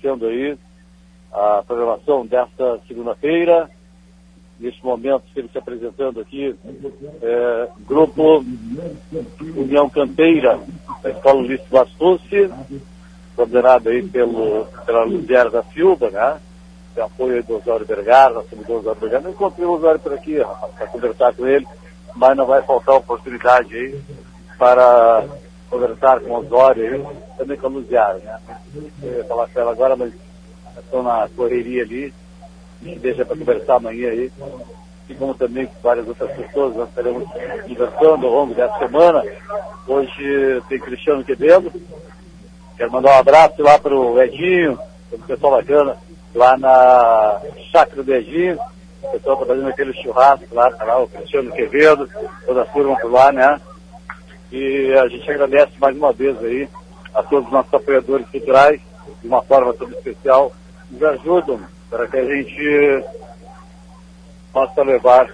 agradecendo aí a programação desta segunda-feira. Neste momento, ele se apresentando aqui, Grupo União Canteira, da Escola Luiz Bastucci, coordenado aí pela Luziara da Silva, né? Tem apoio aí do Osório Vergara, nosso amigo Osório Vergara. Eu encontrei o Osório por aqui, rapaz, para conversar com ele, mas não vai faltar oportunidade aí para conversar com o Osório aí, também com a Luziara, né? Eu ia falar com ela agora, mas estou na correria ali, me deixa para conversar amanhã aí, e como também com várias outras pessoas, nós estaremos conversando ao longo dessa semana. Hoje tem Cristiano Quevedo, quero mandar um abraço lá para o Edinho, para o pessoal bacana, lá na Chácara do Edinho, o pessoal está fazendo aquele churrasco lá, o Cristiano Quevedo, toda a turma por lá, né? E a gente agradece mais uma vez aí a todos os nossos apoiadores culturais, de uma forma toda especial, nos ajudam para que a gente possa levar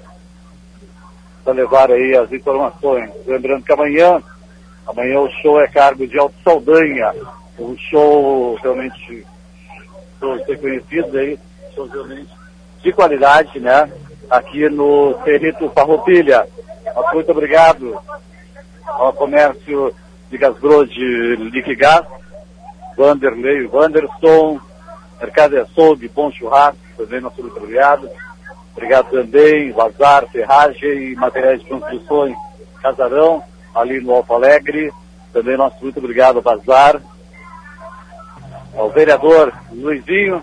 aí as informações. Lembrando que amanhã o show é cargo de Alto Saldanha, um show realmente conhecido aí, show realmente de qualidade, né? Aqui no Cerrito Farroupilha. Muito obrigado ao comércio de Gasbro de Liquigás, Vanderlei, Wanderson, Mercado de Açougue, Bom Churrasco, também nosso muito obrigado. Obrigado também, Bazar, Ferragem e Materiais de Construções, Casarão, ali no Alto Alegre. Também nosso muito obrigado ao Bazar. Ao vereador Luizinho,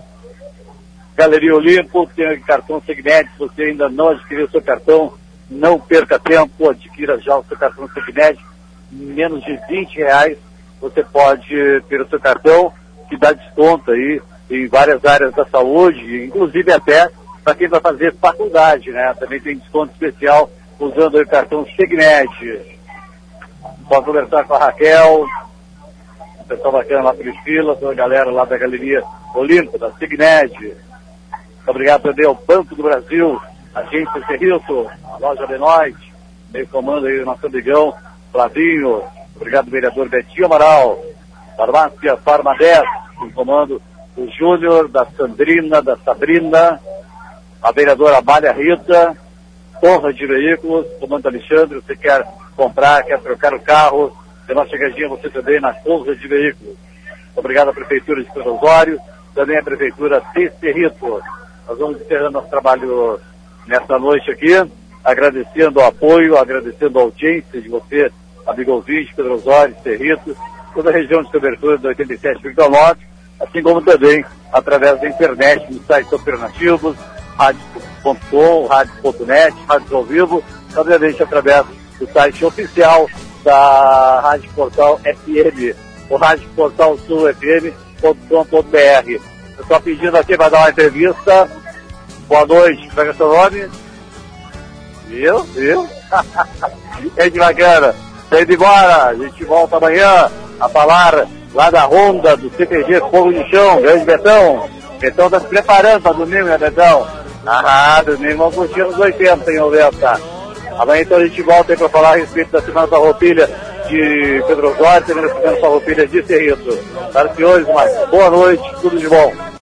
Galeria Olimpo, tem cartão Segnet. Se você ainda não adquiriu o seu cartão, não perca tempo, adquira já o seu cartão Segnet. Menos de R$20 você pode ter o seu cartão, que dá desconto aí em várias áreas da saúde, inclusive até para quem vai fazer faculdade, né? Também tem desconto especial usando o cartão Segnet. Pode conversar com a Raquel, o pessoal bacana lá, Priscila, toda a galera lá da Galeria Olímpica, da Segnet. Muito obrigado também ao Banco do Brasil, Agência Cerrito, a Loja Benoit, meio comando aí o nosso amigão Flavinho. Obrigado, vereador Betinho Amaral. Farmácia Farma 10, em comando o Júnior, da Sandrina, da Sabrina, a vereadora Amália Rita, Torre de Veículos, comando Alexandre, você quer comprar, quer trocar o carro, tem uma chegadinha você também na Torre de Veículos. Obrigado à Prefeitura de São Osório, também à Prefeitura de Cerrito. Nós vamos encerrando nosso trabalho nesta noite aqui, agradecendo o apoio, agradecendo a audiência de você, amigo ouvinte, Pedro Osório, Cerrito, toda a região de cobertura do 87,9, assim como também através da internet, nos sites alternativos, rádio.com, rádio.net, rádio ao vivo, obviamente através do site oficial da Rádio Portal FM, o Rádio Portal Sul FM.com.br. Eu estou pedindo aqui para dar uma entrevista. Boa noite, como é que é o seu nome? Viu? Gente bacana. Tá indo embora, a gente volta amanhã a falar lá da Ronda do CTG Fogo de Chão, grande Betão. Betão tá se preparando para domingo, né, Betão? Domingo vamos curtir os 80 e 90. Amanhã então a gente volta aí para falar a respeito da Semana Farroupilha de Pedro Osório, também da Semana Farroupilha de Cerrito. Para os senhores, mas boa noite, tudo de bom.